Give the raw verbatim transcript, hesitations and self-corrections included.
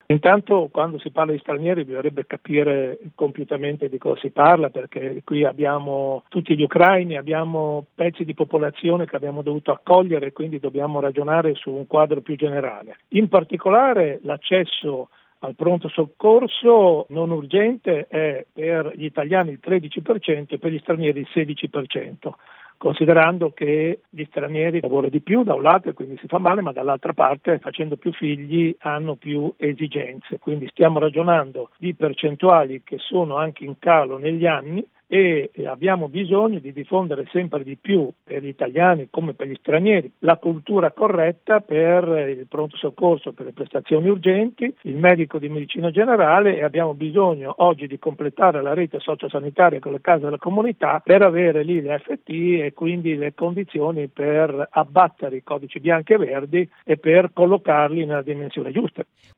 Intanto, quando si parla di stranieri bisognerebbe capire compiutamente di cosa si parla, perché qui abbiamo tutti gli ucraini, abbiamo pezzi di popolazione che abbiamo dovuto accogliere, quindi dobbiamo ragionare su un quadro più generale. In particolare l'accesso al pronto soccorso non urgente è per gli italiani il tredici per cento e per gli stranieri il sedici per cento. Considerando che gli stranieri lavorano di più da un lato e quindi si fa male, ma dall'altra parte facendo più figli hanno più esigenze. Quindi stiamo ragionando di percentuali che sono anche in calo negli anni e abbiamo bisogno di diffondere sempre di più per gli italiani come per gli stranieri la cultura corretta per il pronto soccorso, per le prestazioni urgenti, il medico di medicina generale, e abbiamo bisogno oggi di completare la rete sociosanitaria con le case della comunità per avere lì le F T e quindi le condizioni per abbattere i codici bianchi e verdi e per collocarli nella dimensione giusta.